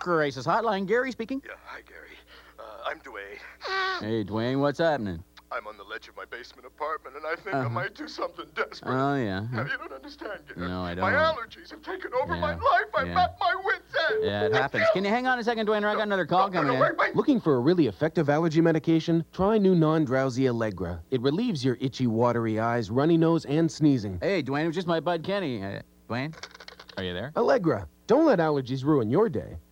Crisis Hotline. Gary speaking. Yeah, hi, Gary. I'm Dwayne. Hey, Dwayne, what's happening? I'm on the ledge of my basement apartment, and I think I might do something desperate. Oh, yeah. Now, you don't understand, Gary. No, I don't. My allergies have taken over my Yeah. life. I'm Yeah. at my wit's end. Yeah, it happens. Can you hang on a second, Dwayne? I got another call coming in. Wait. Looking for a really effective allergy medication? Try new non-drowsy Allegra. It relieves your itchy, watery eyes, runny nose, and sneezing. Hey, Dwayne, it was just my bud Kenny. Dwayne, are you there? Allegra. Don't let allergies ruin your day.